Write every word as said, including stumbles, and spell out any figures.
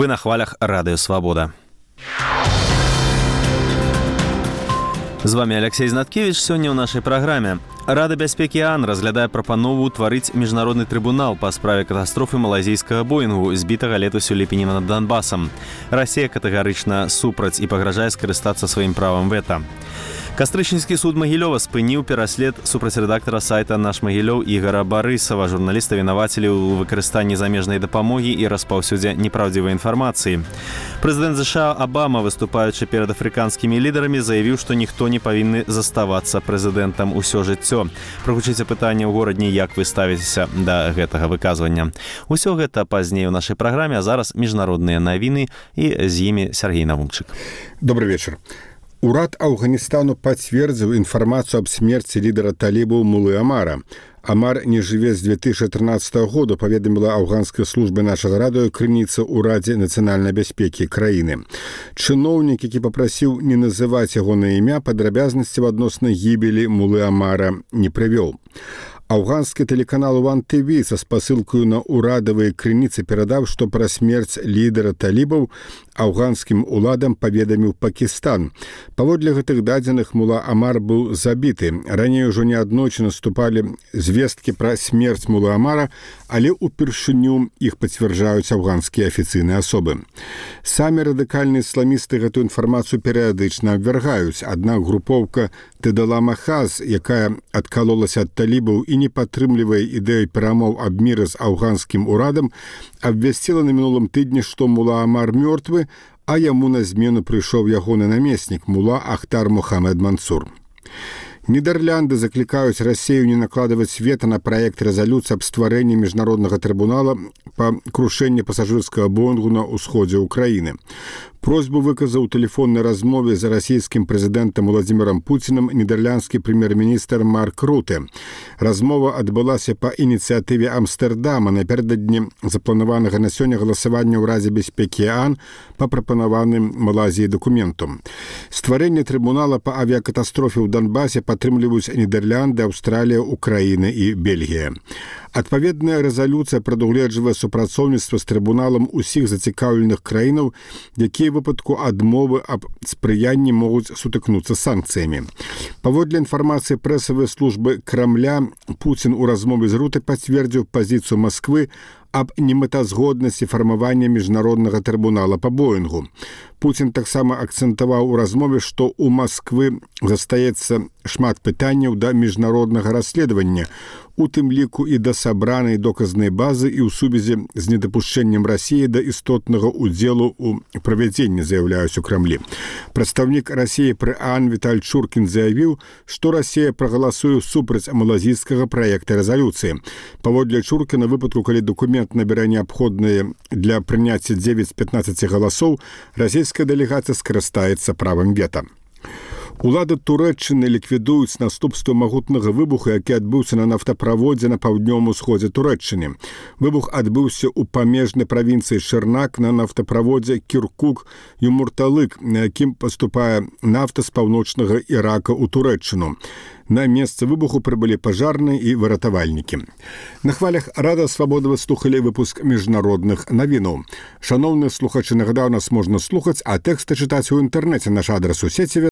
Вы на хвалях Радыё Свабода. З вами Алексей Знаткевич. Сёння ў нашай праграме. Рада бяспекі ААН разглядае прапанову ўтварыць міжнародны трыбунал па справе катастрофы малайзійскага Боінгу, збітага летась у ліпені над Донбасам. Расія катэгарычна супраць і пагражае скарыстацца сваім правам вета. Кастрычніцкі суд Магілёва спыніў пераслед супраць рэдактара сайта «Наш Магілёў» Ігара Барысава. Журналіста вінавацілі ў выкарыстанні замежнай дапамогі і распаўсюдзе непраўдзівай інфармацыі. Прэзідэнт ЗША Абама, выступаючы перад афрыканскімі лідарамі, заявіў, што ніхто не павінны заставацца прэзідэнтам усё жыццё. Прагучыце пытанне ў горадні, як вы ставіцеся да гэтага выказвання. Усё гэта пазней у нашай праграме, а зараз міжнародныя навіны, і з імі Сергей Навумчык. Добрый вечер. Урад Афганістану пацвердзіў інфармацыю аб смерці лідара талібаў Мулы Амара. Амар не жыве з две тысячы трынаццатага года, паведаміла афганскай службе нашага радыё крыніца ў Радзе нацыянальнай бяспекі краіны. Чыноўнік, які папрасіў не называць ягонае імя, падрабязнасцяў адносна гібелі Мулы Амара не прывёў. Афганскі тэлеканал One ти ви са спасылкаю на ўрадавыя крыніцы перадаў, што пра смерць лідара талібаў афганскім уладам паведаміў Пакістан. Паводле гэтых дадзеных Мула Амар быў забіты. Раней ужо неаднойчы наступалі звесткі пра смерць Мулы Амара, але ўпершыню іх пацвярджаюць афганскія афіцыйныя асобы. Самі радыкальныя ісламісты гэтую інфармацыю перыядычна абвяргаюць. Аднак групоўка Тэдала Махаз, якая адкалолася ад талібаў і не падтрымлівае ідэю перамоў аб міры з афганскім урадам, абвясціла на мінулым тыдні, што Мула Амар мёртвы, а яму на змену прыйшоў ягоны намеснік Мула Ахтар Мухаммед Мансур. Нідерлянды заклікаюць Расію не накладваць вета на праект рэзалюцыі аб стварэнні міжнароднага трыбунала па крушэнні пасажырскага Боінгу на ўсходзе ўкраіны. Просьбу выказаў у тэлефоннай размове з расійскім прэзідэнтам Владзімірам Пуцінам нідерландскі прэм'ер-міністр Марк Руте. Размова адбылася па ініцыятыве Амстэрдама напярэдадні запланаванага на сёння галасавання ў Радзе бяспекі ААН па прапанаваным Малайзіяй дакументу. Стварэнне трыбунала па авіякатастрофе ў Донбасе падтрымліваюць Нідерлянды, Аўстралія, Украіна і Бельгія. Адпаведная рэзалюцыя прадугледжвае супрацоўніцтва з трыбуналам усіх зацікаўленых краінаў, якія ў выпадку адмовы аб спрыянні могуць сутыкнуцца санкцыямі. Паводле інфармацыі прэсавай службы Крамля, Пуцін у размове з Руте пацвердзіў пазіцыю Масквы аб немэтазгоднасці фармавання міжнароднага трыбунала па Боінгу. Пуцін таксама акцэнтаваў у размове, што ў Масквы застаецца шмат пытанняў да міжнароднага расследавання, у тым ліку і да сабранай доказнай базы і ў сувязі з недапушчэннем Расіі да істотнага ўдзелу ў правядзенні, заяўляюць у Крамлі. Прадстаўнік Расіі пры ААН Віталь Чуркін заявіў, што Расія прагаласуе супраць малазійскага праекта рэзалюцыі. Паводле Чуркіна, выпадку, калі дакумент набярэ неабходныя для прыняцця дзевяць з пятнаццаці галасоў, расійская дэлегацыя скарыстаецца правам вета. Улады Турэччыны ліквідуюць наступствы магутнага выбуху, які адбыўся на нафтаправодзе на паўднёвым усходзе Турэччыны. Выбух адбыўся ў памежнай правінцыі Шырнак на нафтаправодзе Кіркук-Юмурталык, на якім паступае нафта з паўночнага Ірака ў Турэччыну. На месцы выбуху прыбылі пажарныя і выратавальнікі. На хвалях Рада Свабода вы слухалі выпуск міжнародных навінаў. Шаноўныя слухачы, нагадаю, нас можна слухаць, а тэксты чытаць у інтэрнэце. Наш адрас у сеціве